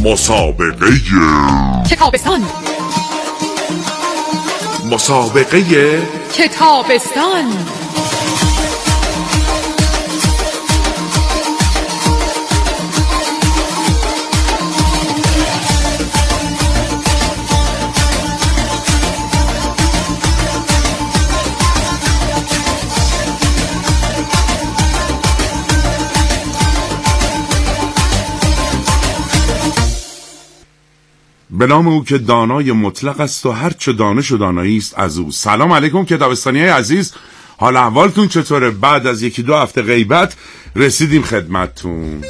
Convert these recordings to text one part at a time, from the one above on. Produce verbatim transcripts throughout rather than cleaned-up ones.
مسابقه کتابستان. مسابقه کتابستان. به نام او که دانای مطلق است و هر چه دانش و دانایی است از او. سلام علیکم کتابستانیای عزیز، حال احوالتون چطوره؟ بعد از یکی دو هفته غیبت رسیدیم خدمتتون.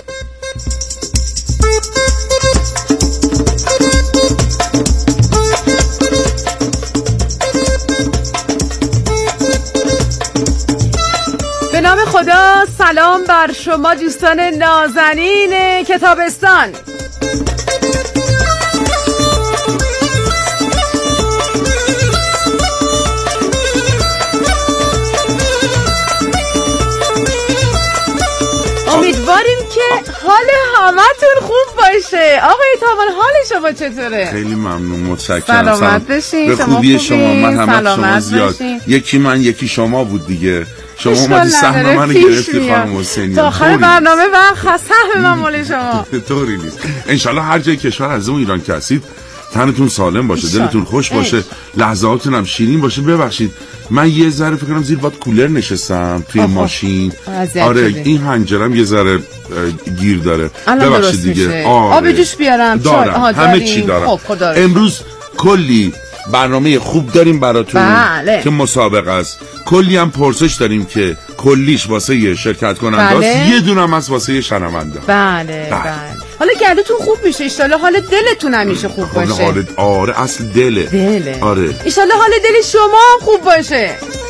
به نام خدا، سلام بر شما دوستان نازنین کتابستان. امیدواریم که حال همتون خوب باشه. آقای تاوان حال شما چطوره؟ خیلی ممنون، متشکرم. سلامت بشین. به خوبی شما. من همه شما زیاد بشین. یکی من یکی شما بود دیگه. شما اومدی سهم منو گرفتی خانم حسینی. تا آخر برنامه من خسته من مال شما. طوری نیست. انشالله هر جای کشور از اون ایران که هستید تنتون سالم باشه، دلتون خوش باشه، لحظاتون هم شیرین باشه. ببخشید من یه ذره فکر کنم زیر باد کولر نشستم توی ماشین. آره این هنجرم یه ذره گیر داره. ببخشید دیگه. آره. آب جوش بیارم. دارم. همه چی دارم. خب امروز کلی برنامه خوب داریم براتون. بله. که مسابقه است. کلی هم پرسش داریم که کلیش واسه شرکت کننده است. بله. یه دونم از واسه شنونده. بله بله, بله. حالا گردتون خوب میشه، ان حال دلتون همیشه خوب باشه. حال آره اصل دله. دله. آره. ان حال دل شما هم خوب باشه.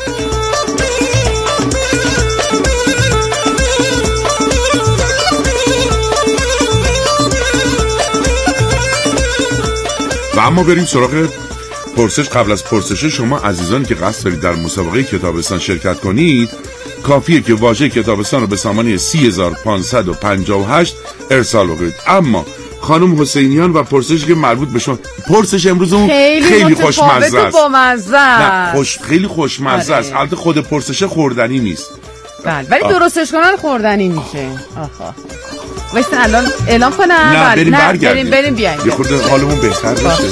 و اما بریم سراغ پرسش. قبل از پرسش شما عزیزانی که قصد دارید در مسابقه کتابستان شرکت کنید، کافیه که واژه کتابستان رو به سامانه سی هزار و پانصد و پنجاه و هشت ارسال بکنید. اما خانم حسینیان و پرسشی که مربوط به شما، پرسش امروز اون خیلی, خیلی خوشمزه است. نه خوش خیلی خوشمزه است. البته خود پرسش خوردنی نیست. بله ولی درستش کنن خوردنی میشه. آها واسه الان اعلام کنم. نه بریم برگردیم. بریم بریم بیایم. یه خورده حالمون بهتر بشه.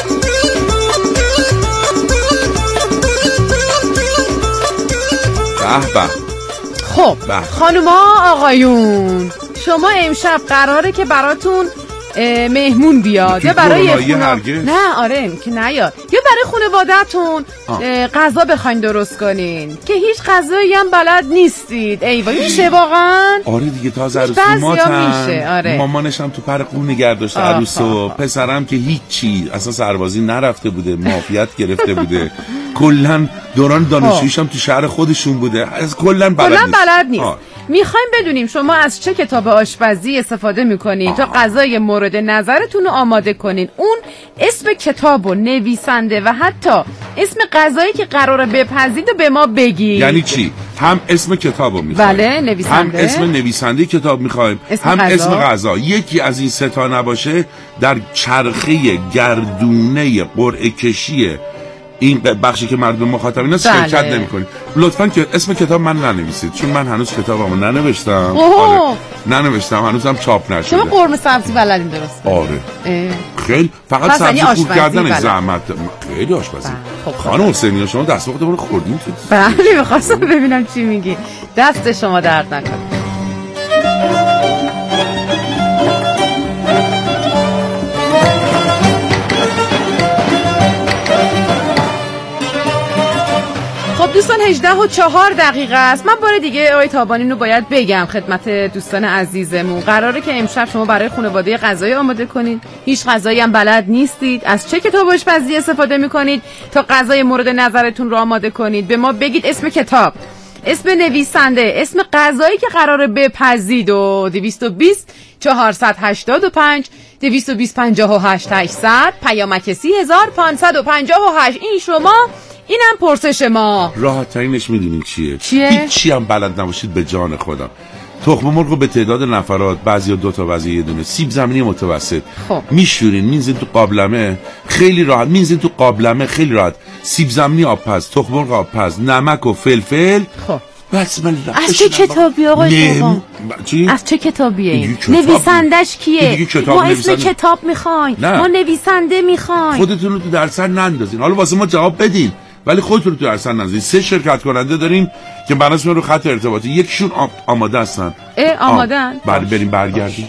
به به. خب خانوما آقایون، شما امشب قراره که براتون مهمون بیاد یا برای خونه... نه آره که نیاد، یا برای خانواده‌تون غذا بخواین درست کنین که هیچ غذایی هم بلد نیستید. ای وای میشه واقعا؟ آره دیگه تازه عروسیماتن. آره. مامانش هم تو پر قون نگه داشته عروسو، پسرم که هیچی اصلا سربازی نرفته بوده، معافیت گرفته بوده، کلا دوران دانشجوییش هم تو شهر خودشون بوده، از کلا بلد نیست. بلد نیست. میخوایم بدونیم شما از چه کتاب آشپزی استفاده میکنید تا غذای مورد نظرتون رو آماده کنین. اون اسم کتاب و نویسنده و حتی اسم غذایی که قراره بپزید و به ما بگید. یعنی چی؟ هم اسم کتابو میخوایم، بله نویسنده، هم اسم نویسنده کتاب میخوایم، هم غذا. اسم غذا. یکی از این سه تا نباشه در چرخه گردونه قرعه کشی این بخشی که مردم مخاطبین است شرکت نمی‌کنید. لطفاً که اسم کتاب من ننویسید، چون من هنوز کتابمو ننوشتم. آره ننوشتم، هنوزم چاپ نشده. شما قرمه سبزی بلدین درست؟ آره خیلی فقط سبزی خوب کردن زحمت. خیلی آشپزی. خانم حسینی شما دست وقتمون رو خوردین؟ بله می‌خواستم ببینم چی میگی. دست شما درد نکنه. دوستان هجده و چهار دقیقه است. من بار دیگه آقای تابانی رو باید بگم خدمت دوستان عزیزمون. قراره که امشب شما برای خانواده غذای آماده کنید. هیچ غذایی هم بلد نیستید. از چه کتاب آشپزی استفاده میکنید تا غذای مورد نظرتون رو آماده کنید؟ به ما بگید اسم کتاب، اسم نویسنده، اسم غذایی که قراره بپزید و دویست و بیست چهارصد و هشتاد و پنج دویست و بیست پنجاه و هشت هشتصد پیامک سی هزار و پانصد و پنجاه و هشت. این شما، اینم پرسش ما. راحت ترینش میدونید چیه؟ چیه؟ هیچ چی هم بلد نباشید به جان خودم تخم مرغ رو به تعداد نفرات، بعضیا دو تا بعضی یه دونه، سیب زمینی متوسط خب میشورین، میزین تو قابلمه خیلی راحت، میزین تو قابلمه خیلی راحت، سیب زمینی آبپز، تخم مرغ آبپز، نمک و فلفل. خب بسم الله. از چه کتابی آقای بابا؟ چی؟ از چه کتابیه این؟ کتاب نویسندش کیه؟ کتاب ما اسم نویسنده. کتاب میخوایم، نه. ما نویسنده میخوایم. خودتون رو تو درسن نندازین، حالا واسه ما جواب بدین ولی خودتون رو تو درسن نندازین. سه شرکت کننده داریم که بناسبت رو خط ارتباطی، یکیشون آ... آماده هستن. اه آمادن؟ بله بریم برگردیم.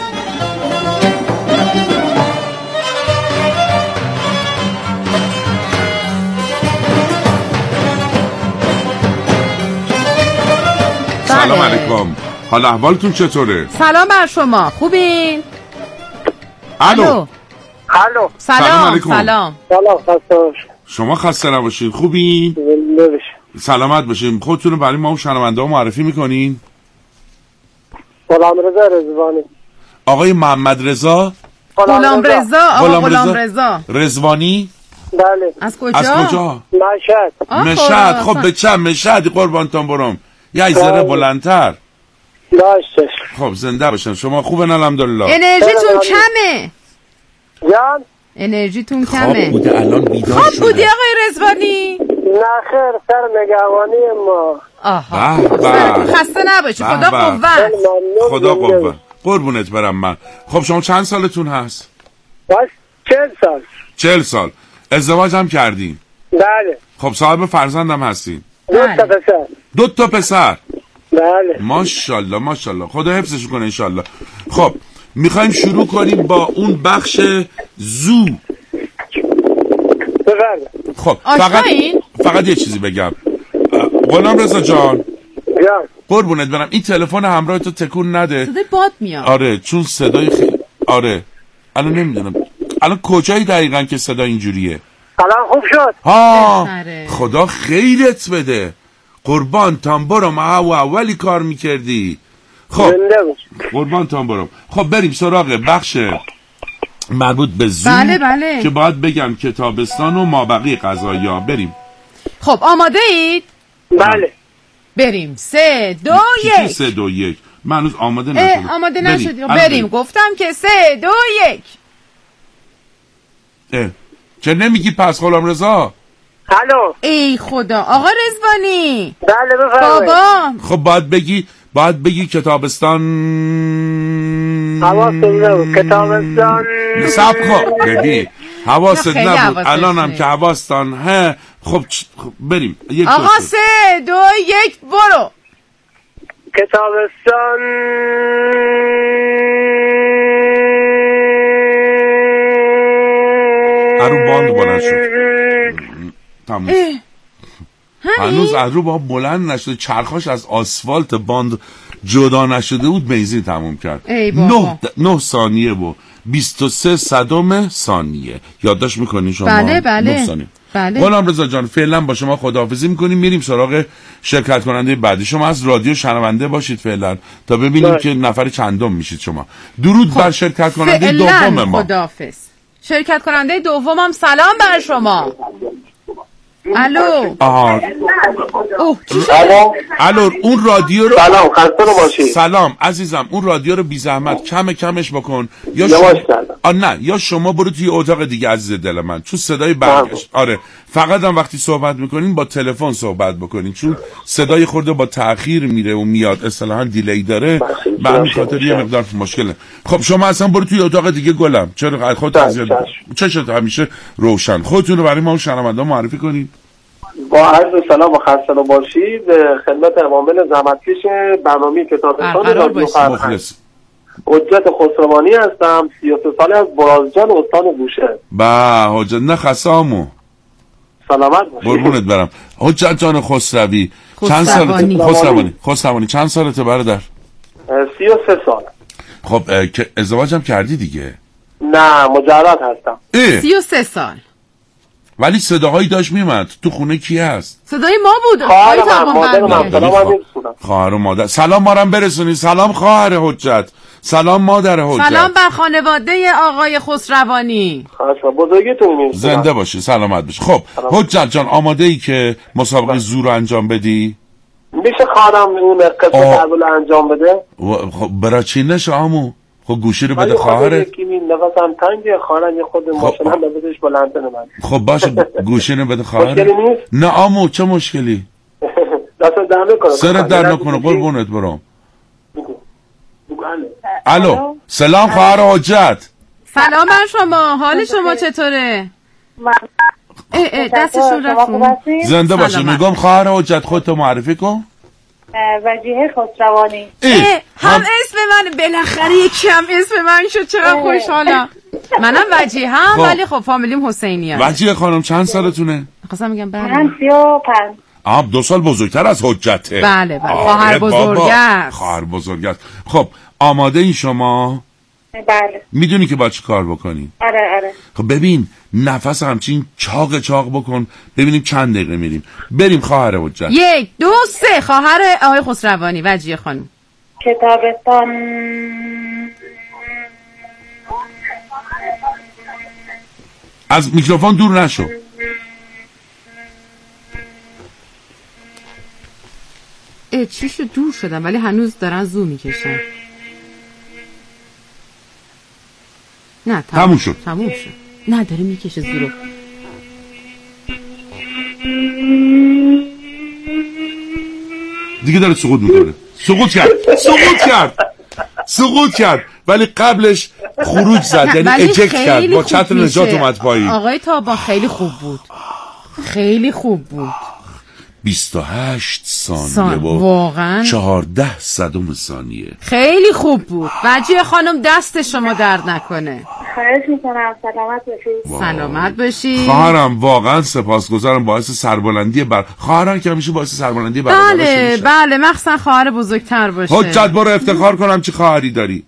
سلام علیکم، حال احوالتون چطوره؟ سلام بر شما، خوبین؟ الو. الو سلام سلام علیکم. سلام. سلام خسته باشید. شما خسته نباشید، خوبین؟ نباشه. سلامت باشین. خودتون رو برای ما و شنونده ها معرفی میکنین؟ غلام رضا رضوانی. آقای محمد رضا غلام رضا. آقا غلام غلام رضا. رضا رضوانی. بله. از کجا؟ از کجا؟ مشهد. آه، مشهد. خب خراسان. به چند مشهدی قربانتان برم، یه ذره بله. بلندتر. داشتش. خب زنده باشن. شما خوبن الحمدلله؟ انرژیتون بله. کمه، جان؟ انرژیتون خواب کمه. بوده الان بیدار خواب شده. بودی آقای رضوانی؟ نه خیر، سر نگهبانی ما. آها به به. خسته نباشی، به خدا به. قوت. ممنون. خدا زنده قوت. قربونت برم من. خب شما چند سالتون هست؟ باش چهل سال. چهل سال. ازدواج هم کردین؟ بله. خب صاحب فرزندم هستین؟ دو تا پسر. دو تا پسر. بله. ماشاءالله ماشاءالله، خدا حفظش کنه انشالله. خب میخوایم شروع کنیم با اون بخش زو. بفرمایید. خب فقط آشنایین؟ فقط یه چیزی بگم. غلام رضا جان جان. قربونت برم، این تلفن همراه تو تکون نده. صدای باد میاد. آره چون صدای خیلی آره الان نمیدونم الان کجایی دقیقاً که صدا اینجوریه. الان خوب شد. ها بهتره. خدا خیرت بده قربان تان برم، او اولی کار میکردی. خب زنده باش. قربان تان برم. خب بریم سراغ بخش مربوط به زو. بله، بله. که باید بگم کتابستان و مابقی قضایا. بریم. خب آماده اید؟ بله. بریم. سه دو چی چی یک. سه دو یک؟ من هنوز آماده اه، نشدم. آماده بریم. نشدی. الان بریم. گفتم که سه دو یک. اه. چه نمیگی پس غلام رضا؟ الو. ای خدا آقا رضوانی. بله بفرمایید. بابا خب باید بگی باید بگی کتابستان. حواست نبود. کتابستان. سب کن ببین حواست خیلی نبود حواسش الانم نیست. که حواستان. ها خب چ- خب بریم. یک آقا دو سه. سه دو یک برو. کتابستان. ارو باند بلند شد. تموم. اه، هنوز ارو با بلند نشده، چرخاش از آسفالت باند جدا نشده بود، بنزین تموم کرد. ای بابا. نه, د- نه ثانیه و بیست و سه صدم ثانیه. یادداشت میکنی شما؟ بله، بله. نه ثانیه. بله. غلام رضا جان فعلا با شما خداحافظی میکنیم، میریم سراغ شرکت کننده بعدی. شما از رادیو شنونده باشید فعلا تا ببینیم باش. که نفر چندم میشید شما. درود بر شرکت کننده فعلا دوم ما. خداحافظ. شرکت کننده دومم سلام بر شما. الو. آها اوه چی شد؟ الو. الو اون رادیو رو سلام خسته باشید. سلام عزیزم، اون رادیو رو بی زحمت کم کمش بکن یا یواش شما کردم. آ نه یا شما برو توی اتاق دیگه عزیز دل من، چون صدای برگشت. آره فقط هم وقتی صحبت میکنین با تلفن صحبت بکنین، چون صدای خورده با تأخیر میره و میاد، اصطلاحا دیلی داره، به همین خاطر یه مقدار مشکله. خب شما اصلا برو توی اتاق دیگه گلم، چرا خودت اذیت چشت همیشه روشن. خودتون رو برای ما و شنونده معرفی کنین. با عرض سلام و خسته باشید خدمت عوامل زحمتکش برنامه کتابستان برقرار رادیو باشید. فرهنگ. مخلص. حجت خسروانی هستم، سی و سه ساله از برازجان استان بوشهر. با حجت نه خسامو سلامت باشید. قربونت برم. حجت جان خسروی چند خسروانی. سالته؟ خسروانی خسروانی چند سالته برادر؟ سی و سه سال. خب اه، که ازدواج هم کردی دیگه؟ نه مجرد هستم. اه. سی و سه سال. ولی صداهایی داشت میمد. تو خونه کی هست؟ صدای ما بود. خواهر آقای من، تمام مادر من. برمیگه. سلام خوا- علیکم. خواهر و مادر. سلام مارم برسونی. سلام خواهر حجت. سلام مادر حجت. سلام بر خانواده آقای خسروانی. خواهش می‌کنم. بزرگیتون می‌شنم. زنده باشی، سلامت باشی. خب حجت جان آماده ای که مسابقه زو رو انجام بدی؟ میشه خواهرم اون قسمت اول انجام بده؟ خب برای چی نشه عمو؟ خب گوشی رو بده خواهره. یکی می نفسم تنگه خواهرم یه خود ماشین هم بزنش بلند من. خب باشه گوشی رو بده خواهره. مشکلی نیست؟ نه عمو چه مشکلی؟ دست در نکنه. سرت در نکنه قربونت برام. بگو. بگو الو. الو سلام خواهر حجت. سلام بر شما، حال شما چطوره؟ اه اه دستشون رفت. زنده باشی. میگم خواهر حجت خودتو معرفی کن. وجیه خسروانی. هم اسم من بالاخره یکم اسم من شد، چقدر خوشحالم. منم وجیه هم ولی خب فامیلیم حسینیه. وجیه خانم چند سالتونه؟ خواستم میگم بله. من سی و پنج. آب دو سال بزرگتر از حجته. بله بله خواهر بزرگه. خواهر بزرگه. خب آماده این شما؟ بله. میدونی که با چی کار بکنی؟ آره آره. خب ببین نفس همچین چاق چاق بکن ببینیم چند دقیقه میریم. بریم خواهر حجت. یک دو سه. خواهر آقای خسروانی وجیه خانم. کتابستان. از میکروفون دور نشو. اه چی شد دور شدم ولی هنوز دارن زو میکشن. نه تموم شد. تموم شد. نه داره میکشه زو رو. دیگه داره سقوط میکنه. سقوط کرد. سقوط کرد. سقوط کرد. ولی قبلش خروج زد یعنی اجکت کرد با چتر نجات اومد پایین. آقای تابان خیلی خوب بود. خیلی خوب بود. بیست و هشت ثانیه سان... با واقعا چهارده صدم ثانیه. خیلی خوب بود. وجیه خانم دست شما درد نکنه. خواهش میکنم سلامت باشید. سلامت باشید. خواهرم واقعا سپاسگزارم باعث سربلندی بر خواهرم که همیشه باعث سربلندی بر بله بله مخصوصا خواهر بزرگتر باشه. حجت برو افتخار کنم چه خواهری داری.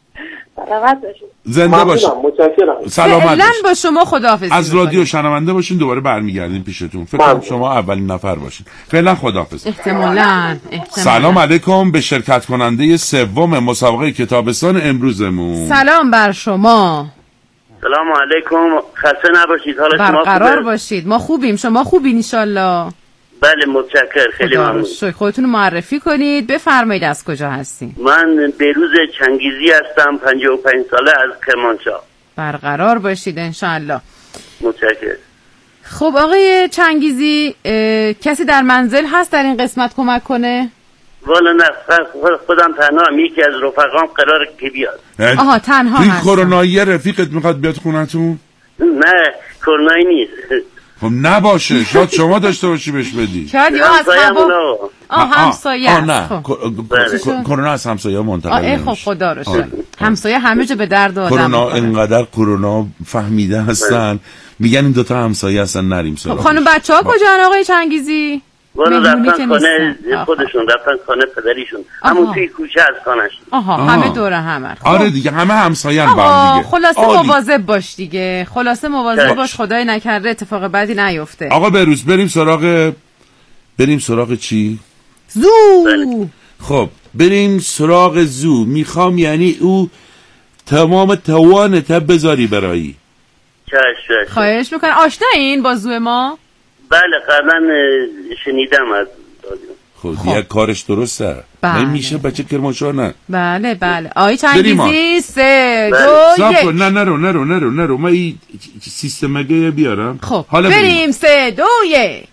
سلامت باشید. زنده باشید. متشکرم. سلامت فعلا با شما خداحافظی. از رادیو شنونده باشین دوباره برمیگردیم پیشتون. فکر کنم شما اولین نفر باشین. فعلا خداحافظ. احتمالاً. سلام علیکم به شرکت کننده سوم مسابقه کتابستان امروزمون. سلام بر شما. سلام علیکم. خسته نباشید. حالا شما برقرار باشید. ما خوبیم. شما خوبین ان شاء الله. بله متشکرم خیلی ممنون. خودتون رو معرفی کنید. بفرمایید از کجا هستین؟ من بهروز چنگیزی هستم. پنجاه و پنج ساله از کرمانشاه. برقرار باشید ان شاء الله. متشکرم. خب آقای چنگیزی کسی در منزل هست در این قسمت کمک کنه؟ والا نه خودم تنها هم. یکی از رفقام قراره که بیاد. آها تنها این هست. کرونایی رفیقت میخواد بیاد خونتون؟ نه کرونایی نیست. خب نباشه شاید شما داشته باشی بهش بدی. شاید یا از هوا آه همسایه آه نه خب. کرونا از همسایه منتقل نمیشه. خب خدا رو شکر. همسایه همه جا به درد آدم. کرونا انقدر کرونا فهمیده هستن میگن این دوتا همسایه هستن نریم سراغ. خانم بچه‌ها کجان آقای چنگیزی؟ والا رفتن خانه خودشون، رفتن خانه پدریشون، همون توی کوچه از خانهشون. آها آه. همه دوره همه. خب. آره دیگه همه همسایه‌ن با هم دیگه. خلاصه مواظب باش دیگه. خلاصه مواظب باش خدای نکرده اتفاق بدی نیفته. آقا بروز بریم سراغ بریم سراغ چی؟ زو. بله. خب بریم سراغ زو. میخوام یعنی او تمام توانت بذاری برایی. چش چش. خواهش میکنم. آشنایین با زو ما؟ بله قبلا شنیدم از خب دیگه کارش درسته. بله. نمیشه بچه کرمانشاه نه. بله بله. آقای چنگیزی سه دو یک. نه نرو نرو نرو نرو ما این سیستم مگه بیارم. خب حالا بریم. بریم سه دو یک.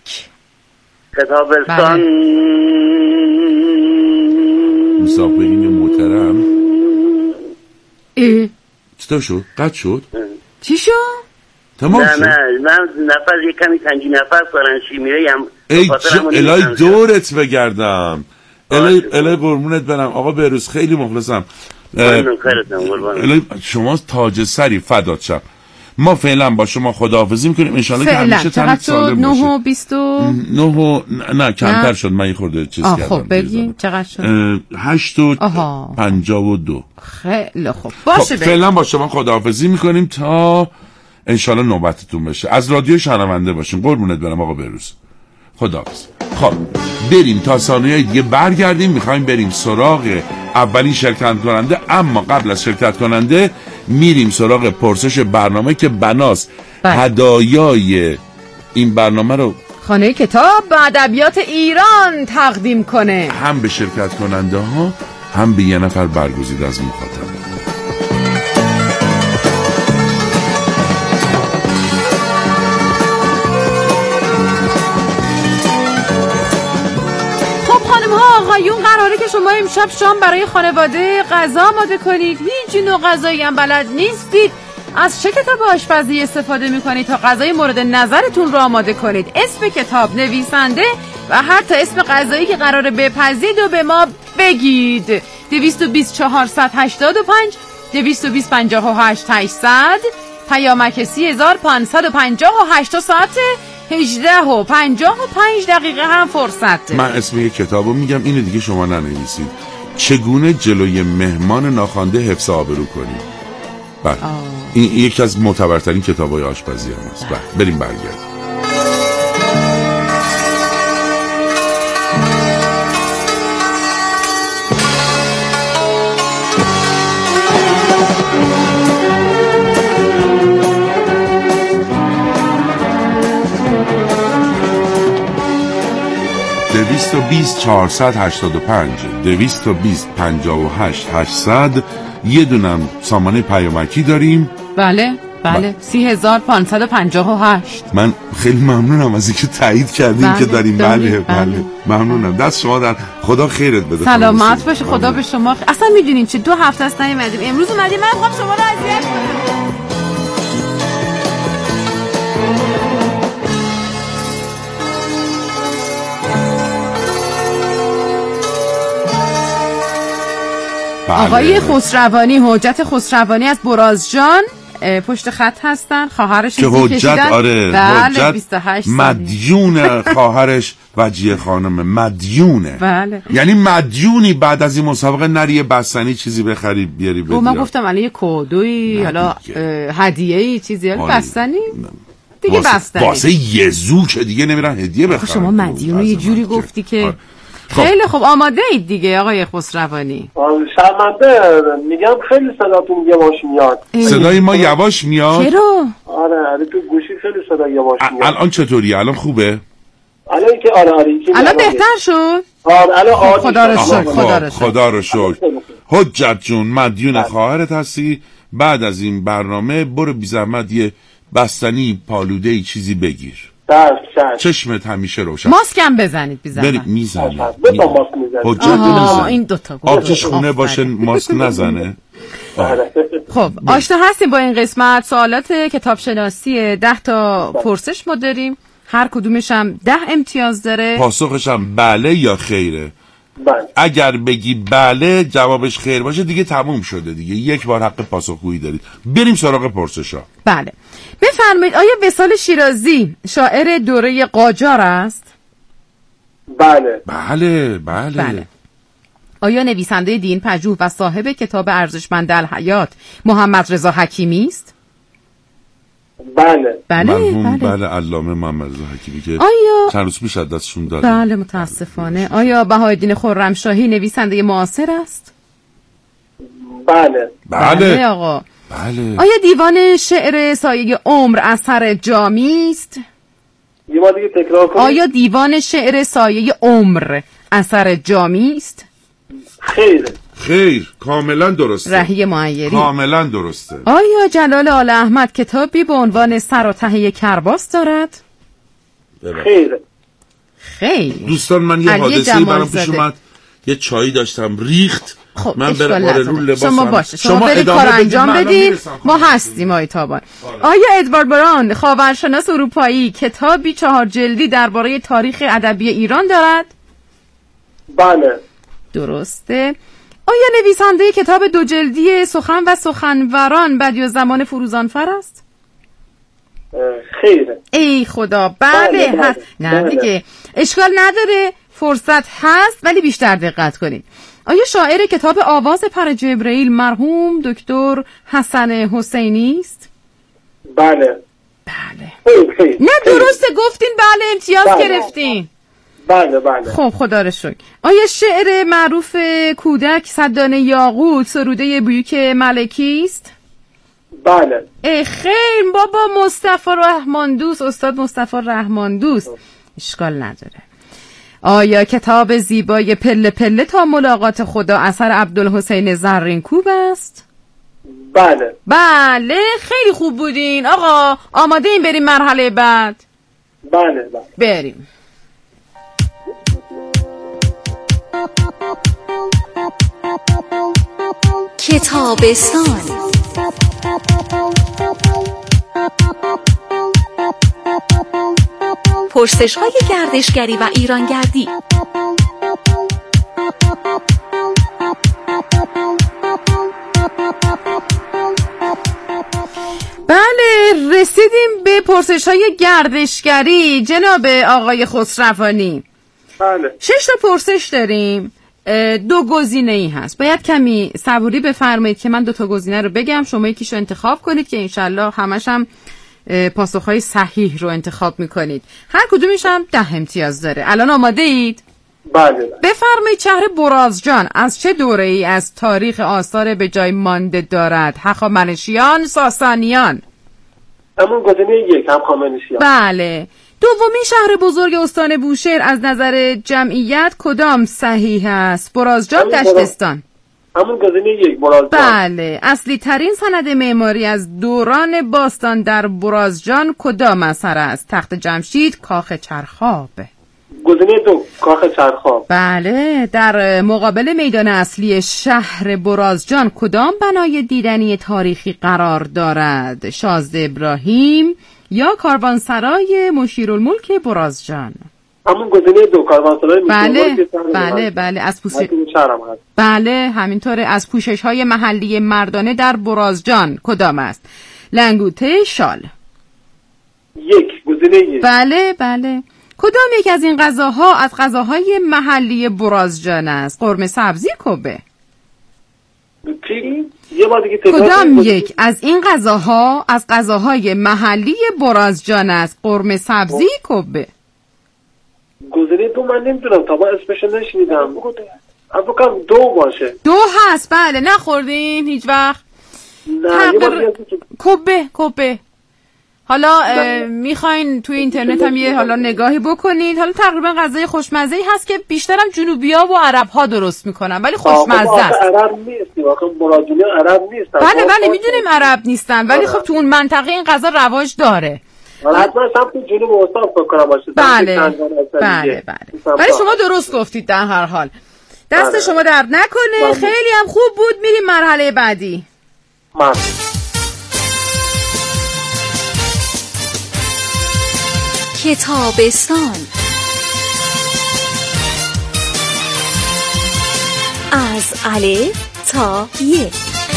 کتابستان. مسافرین محترم. اه چطور شد؟ قد شد؟ چی شد؟ تمام نه شد؟ نه من نفس یک کمی تنگی نفس دارن شیمیایی هم. ای جا الهی دورت بگردم. الهی الهی قربونت برم. آقا بهروز خیلی مخلصم. الهی شما تاج سری فدات شم. ما فعلا با شما خداحافظی میکنیم انشالله که همیشه تنت سالم باشه. نه و بیست و نه و نه کمتر شد من یه خورده چیز کردم. خب بگیم چقدر شد؟ هشت و پنجاه و دو. خیلی خوب باشه. فعلا با شما خداحافظی میکنیم تا انشالله نوبتتون بشه. از رادیو شنونده باشیم. قربونت برم آقا بروز. خداحافظ. خب بریم تا ثانیه دیگه برگردیم. میخوایم بریم سراغ اولین شرکت کننده، اما قبل از شرکت کننده میریم سراغ پرسش برنامه که بناس هدایای این برنامه رو خانه کتاب به ادبیات ایران تقدیم کنه، هم به شرکت کننده ها هم به یه نفر برگزیده از مخاطب. آقایون قراره که شما امشب شام برای خانواده غذا آماده کنید. هیچ نوع غذایی هم بلد نیستید. از چه کتاب آشپزی استفاده میکنید تا غذای مورد نظرتون رو آماده کنید؟ اسم کتاب، نویسنده و حتی اسم غذایی که قراره بپزید و به ما بگید. دویست و بیست چهارصد هشتاد و پنج دویست و بیست پنجاه و هشت هشتصد پیامک سی هزار پانصد و پنجاه و هشت ساعت هجده و پنجاه و پنج دقیقه هم فرصت. من اسم یک کتابو میگم، اینو دیگه شما ننویسید. چگونه جلوی مهمان ناخوانده حفظ آبرو کنیم. بله این یکی از معتبرترین کتابای آشپزی هم هست. بله بریم برگردیم. دویست و بیست چهارصد هشتاد و پنج دویست و بیست پنجاه و هشت هشتصد یه دونم سامانه پیامکی داریم. بله بله سی هزار پانصد و پنجاه و هشت. من خیلی ممنونم از اینکه تایید کردیم بله، که داریم. بله بله بله ممنونم. دست شما در خدا خیرت بده. سلامت باشه. خدا به شما خ... اصلا میدونین چه دو هفته است نیومدیم، امروز اومدیم. من میخوام شما رو اذیت کنم. بله. آقای خسروانی، حجت خسروانی از برازجان پشت خط هستن. خواهرش که حجت آره بله حجت مدیون خواهرش وجیه خانم مدیونه. بله یعنی مدیونی بعد از این مسابقه نری بستنی چیزی بخری بیاری بدی. من گفتم الان یه کادویی حالا هدیه‌ای چیزی حالا بستنی دیگه بستنی واسه یزو که دیگه نمیرن هدیه بخرن. شما مدیون رو یه جوری گفتی که خیلی خوب. آماده اید دیگه آقای خسروانی؟ شرمنده میگم خیلی صداتون یواش میاد. صدای ما یواش میاد؟ چرا؟ آره آره تو گوشی خیلی صدا یواش میاد. الان چطوریه؟ الان خوبه؟ الان که آره آره الان بهتر شد؟ آره الان عالی. خدا رو شکر. خدا رو شکر. خدا رو شکر. حجت جون مدیون خواهرت هستی. بعد از این برنامه برو بی زحمت یه بستنی پالوده‌ای چیزی بگیر. چشمت همیشه روشن. ماسکم بزنید بی زحمت. بریم میزنید. دو تا ماسک میزنید. حجت میزنید. این دو تا. آتش خونه باشه ماسک نزنه. خب آشنا هستیم با این قسمت. سوالات کتاب شناسی ده تا پرسش ما داریم. هر کدومش هم ده امتیاز داره. پاسخش هم بله یا خیره. بله. اگر بگی بله جوابش خیر باشه دیگه تموم شده دیگه. یک بار حق پاسخگویی دارید. بریم سراغ پرسشا. بله بفرمایید. آیا وصال شیرازی شاعر دوره قاجار است؟ بله. بله بله بله. آیا نویسنده دین پژوه و صاحب کتاب ارزشمند الحیات محمد رضا حکیمی است؟ بله. بله مرحوم بله. بله علامه محمد رضا حکیمی که آیا چند روز پیش از دستشون دادیم. بله متاسفانه. آیا بهاءالدین خرمشاهی نویسنده معاصر است؟ بله. بله بله آقا. بله. آیا دیوان شعر سایه عمر اثر جامی است؟ یه بار دیگه تکرار کنید. آیا دیوان شعر سایه عمر اثر جامی است؟ خیر. خیر کاملا درسته. رهی معیری کاملا درسته. آیا جلال آل احمد کتابی به عنوان سر و ته کرباس دارد؟ خیر. خیر. دوستان من یه حادثه‌ای برام پیش اومد. یه چایی داشتم ریخت. خب من برم آره رو لباسم. شما باشه شما, شما برید کار انجام بدین. ما هستیم آقای تابان. آیا ادوارد براند خاورشناس اروپایی کتابی چهار جلدی درباره تاریخ ادبی ایران دارد؟ بله. درسته. آیا نویسنده کتاب دو جلدی سخن و سخنوران بدیعالزمان فروزانفر است؟ خیر. ای خدا بله, بله, بله. هست. نه بله. دیگه اشکال نداره فرصت هست ولی بیشتر دقت کنید. آیا شاعر کتاب آواز پر جبرئیل مرحوم دکتر حسن حسینی است؟ بله. بله. خیر خیر. نه درسته گفتین بله امتیاز بله. گرفتین. بله بله. خب خدا رو شکر. آیا شعر معروف کودک صدانه یاقوت سروده بیوک ملکی است؟ بله. ای خیر بابا مصطفی رحمان دوست استاد مصطفی رحمان دوست اشکال نداره. آیا کتاب زیبای پله پله تا ملاقات خدا اثر عبدالحسین زرینکوب است؟ بله بله خیلی خوب بودین. آقا آماده این بریم مرحله بعد؟ بله بله بریم. کتابستان. پرسش‌های گردشگری و ایرانگردی. بله رسیدیم به پرسش‌های گردشگری جناب آقای خسروانی. بله شش تا پرسش داریم، دو گزینه ای هست. باید کمی صبوری بفرمایید که من دو تا گزینه رو بگم، شما یکیشو انتخاب کنید که انشالله همش هم پاسخهای صحیح رو انتخاب میکنید. هر کدومش هم ده امتیاز داره. الان آماده اید؟ بله. بفرمایید شهر برازجان از چه دوره ای از تاریخ آثار به جای مانده دارد؟ هخامنشیان، ساسانیان؟ همون گزینه یک، هخامنشیان. بله. دومین شهر بزرگ استان بوشهر از نظر جمعیت کدام صحیح است؟ برازجان، دشتستان؟ همون گزینه یک، برازجان. بله. اصلی ترین سند معماری از دوران باستان در برازجان کدام اثر است؟ تخت جمشید، کاخ چرخاب؟ گزینه دو، کاخ چرخاب. بله. در مقابل میدان اصلی شهر برازجان کدام بنای دیدنی تاریخی قرار دارد؟ شازده ابراهیم یا کاروانسرای مشیرالملک برازجان؟ همون گزینه دو، کاروانسرای بله بله بله از پوشش بله همینطوره. از پوشش های محلی مردانه در برازجان کدام است؟ لنگوته، شال؟ یک، گزینه یک. بله بله. کدام یک از این غذاها از غذاهای محلی برازجان است؟ قرمه سبزی، کبه؟ چی؟ یه بار دیگه کدام یک از این غذاها از غذاهای محلی برازجان است؟ قرمه سبزی، کبه؟ گزینه دو من نمیدونم، تا با اسمش نشنیدم. افکرم دو باشه. دو هست. بله. نخوردین هیچ وقت؟ نه یه بار دیگه. کبه کبه. حالا میخواین توی اینترنت هم یه حالا نگاهی بکنید. حالا تقریبا غذای خوشمزه‌ای هست که بیشترم جنوبی‌ها و عرب‌ها درست میکنن ولی خوشمزه است. عرب نیستیم، آخه برازیلی عرب نیستن. بله بله میدونیم عرب نیستن ولی خب تو اون منطقه این غذا رواج داره. حتما سمت جنوب استان فکر کنم باشه. بله بله بله. ولی شما درست گفتید در هر حال. دست بله. شما درد نکنه. بله. خیلی هم خوب بود. میریم مرحله بعدی. من کتابستان. از الف تا ی.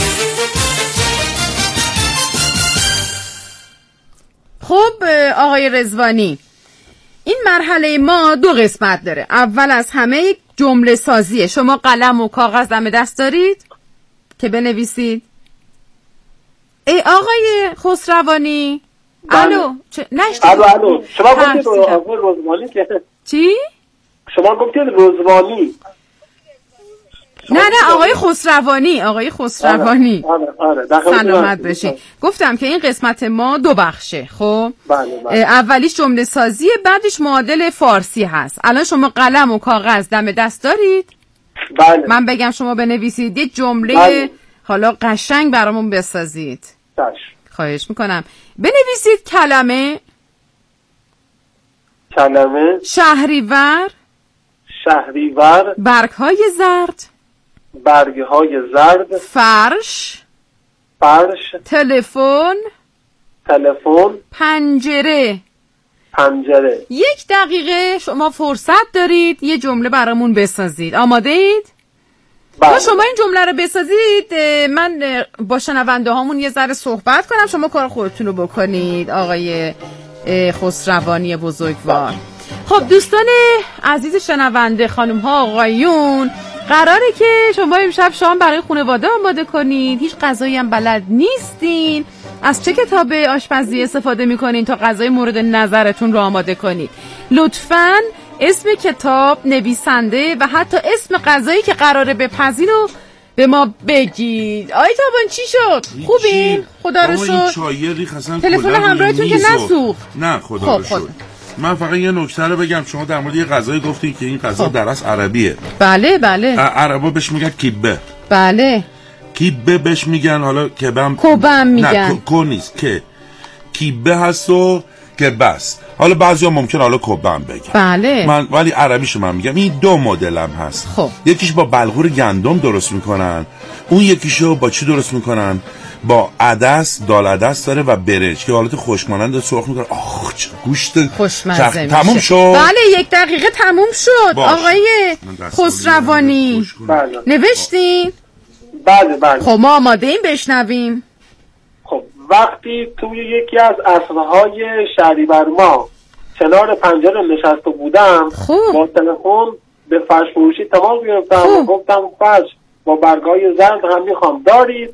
خب آقای رضوانی، این مرحله ما دو قسمت داره. اول از همه جمله سازیه. شما قلم و کاغذ دم دست دارید که بنویسید؟ ای آقای خسروانی. الو نشتی؟ الو الو شما گفتید روزمانی که چی؟ شما گفتید روزمانی. نه نه آقای خسروانی. آقای خسروانی. آره آره. سلامت باشین. گفتم که این قسمت ما دو بخشه. خب بله بله. اولیش جمله سازیه، بعدش معادل فارسی هست. الان شما قلم و کاغذ دم دست دارید؟ بله. من بگم شما بنویسید یه جمله بله. حالا قشنگ برامون بسازید. چشم. خواهش میکنم. بنویسید کلمه کلمه شهریور شهریور برگ‌های زرد برگ‌های زرد فرش فرش تلفن تلفن پنجره پنجره. یک دقیقه شما فرصت دارید یه جمله برامون بسازید. آماده اید؟ بله. شما این جمله رو بسازید من با شنونده هامون یه ذره صحبت کنم، شما کار خودتون رو بکنید آقای خسروانی بزرگوار. خب دوستان عزیز شنونده، خانم ها آقایون، قراره که شما امشب شام برای خانواده آماده کنید. هیچ غذایی هم بلد نیستین. از چه کتاب آشپزی استفاده میکنین تا غذای مورد نظرتون رو آماده کنید؟ لطفاً اسم کتاب، نویسنده و حتی اسم غذایی که قراره بپزین رو به ما بگید. آی تابان چی شد؟ خوبین؟ خدا رو شکر. چای ریخ اصلا تلفن همراهتون که نسوخت. نه خدا رو شکر. من فقط یه نکته رو بگم. شما در مورد یه غذایی گفتین که این غذا در اصل عربیه. بله بله. عربا بهش میگن کیبه. بله. کیبه بهش میگن، حالا کبم کبم میگن. نه کو نیست، که کیبه هست و کبه است. حالا بعضیا ممکن حالا کبم بگن. بله. من ولی عربیشو من میگم. این دو مدلم هست. خب. یکیش با بلغور گندم درست میکنن، اون یکیشو با چی درست میکنن؟ با عدس، دال عدس داره و برنج که حالت خوشمانند سرخ میکنه. آخ چه گوشت خوشمزه. تموم شد. بله یک دقیقه تموم شد. باش. آقای خسروانی بله. نوشتین؟ بله بله. خب ما آماده این بشنویم. خب وقتی توی یکی از عصرهای شهریور ماه کنار پنجره نشسته بودم، خوب. با تلفن به فرش فروشی تماس گرفتم و گفتم فرش با برگای زرد هم میخوام، دارید؟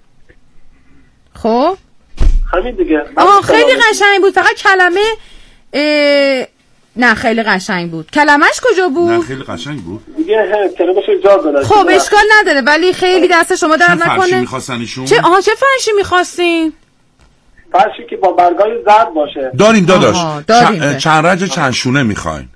خب همین دیگه. آه خیلی قشنگ بود، فقط کلمه اه... نه خیلی قشنگ بود. کلمش کجا بود؟ نه خیلی قشنگ بود دیگه کلمش جا داره. خب اشکال نداره، ولی خیلی دست شما درد نکنه. چه فرشی میخواستن ایشون؟ چه آها چه فرشی میخواستین؟ فرشی که با برگای زرد باشه. داریم داداش. داریم. چ... چند رنج چند شونه میخواین؟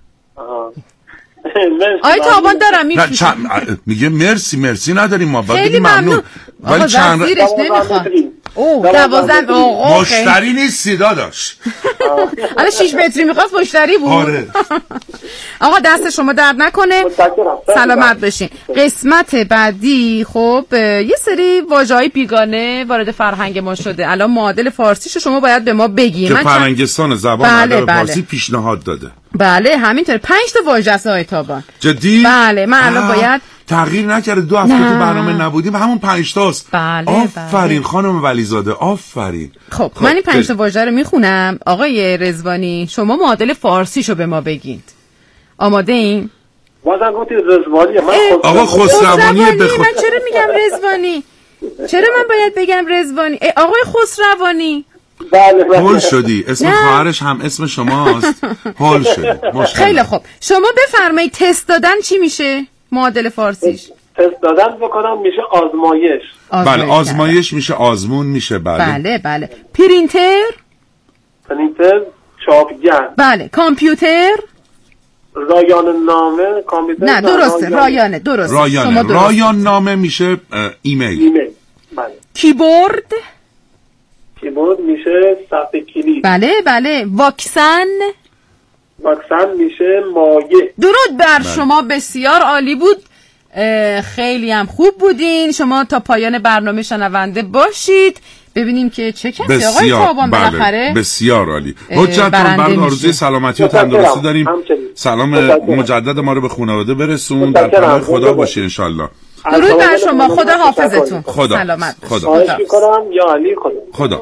آی تابان دارم میفروشم. چند... میگه مرسی مرسی نداریم ما، باید خیلی ممنون. ولی چند زیرش نمیخواد. اوه دوازده اوه مشتری نیستی داداش. حالا شیش متری میخواست مشتری بود. آره. آقا دست شما درد نکنه، سلامت بشین. قسمت بعدی خب یه سری واژه‌های بیگانه وارد فرهنگ ما شده. الان معادل فارسیشو شما باید به ما بگی. که فرنگستان زبان بله ادب بله. فارسی پیشنهاد داده. بله همینطور. پنج تا واژه است آقای تابان. جدی؟ بله من الان باید تغییر نکرده، دو هفته تو برنامه نبودیم، همون پنج تاست. بله آفرین بله. خانم ولیزاده آفرین. خب, خب من این پنج تا واژه رو میخونم. آقای رضوانی شما معادل فارسیشو به ما بگید. آماده این؟ بازم گفتی رضوانی. من آقا خسروانی بخ... من چرا میگم رضوانی؟ چرا من باید بگم رضوانی؟ آقای خسروانی. بله بله. هول شدی، اسم خواهرش هم اسم شماست. هول شدی. خیلی خوب شما بفرمایید تست دادن چی میشه؟ معادل فارسیش تست دادن بکنم میشه آزمایش. بله آزمایش میشه آزمون میشه. بله بله بله. پرینتر پرینتر چاپگر. بله. کامپیوتر رایان نامه. کامپیوتر نه درسته رایانه درسته. رایانه رایان نامه میشه ایمیل. ایمیل. بله. کیبورد کیبورد میشه صفحه کلید. بله بله. واکسن واکسن میشه مایع. درود بر بله. شما بسیار عالی بود، خیلی هم خوب بودین. شما تا پایان برنامه شنونده باشید ببینیم که چه کسی آقای تابان بله. بالاخره بسیار عالی. حجت بر آرزوی سلامتی و تندرستی داریم. سلام مجدد ما رو به خانواده برسون. در پناه خدا باشی ان شاء الله. درود بر شما. خدا حافظتون. خدا. سلامت. خدا. خواهش می‌کنم یا علی. خدا. خدا.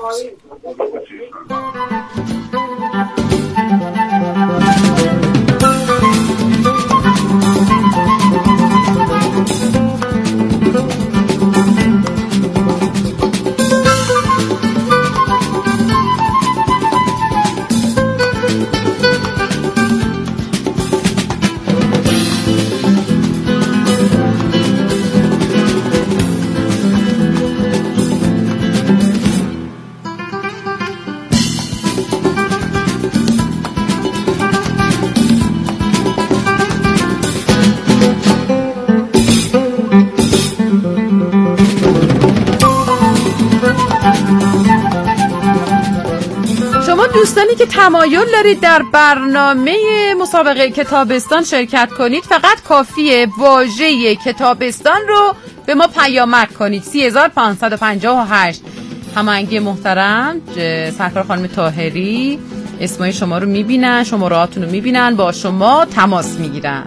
دوستانی که تمایل دارید در برنامه مسابقه کتابستان شرکت کنید فقط کافیه واژه کتابستان رو به ما پیامک کنید. سه هزار و پانصد و پنجاه و هشت. هماهنگی محترم سرکار خانم طاهری اسمای شما رو میبینن، شمارهاتون رو میبینن، با شما تماس میگیرن.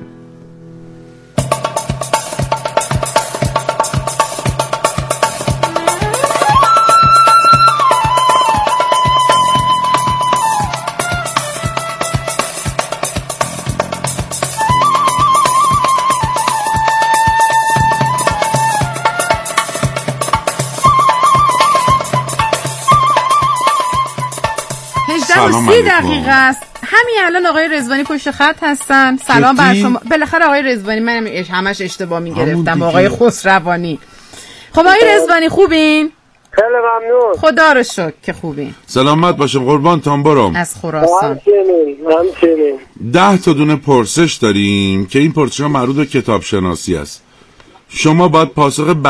سی دقیقه است. همین الان آقای رضوانی پشت خط هستن. سلام بر شما. بالاخره آقای رضوانی من همش اشتباه میگرفتم با آقای خسروانی. خب آقای رضوانی خوبین؟ خیلی ممنون. خدا رو شکر که خوبی. سلامت باشه قربان تان برم. از خراسان. همچنین همچنین. ده تا دونه پرسش داریم که این پرسش ها مربوط به کتاب شناسی است. شما باید پاسخ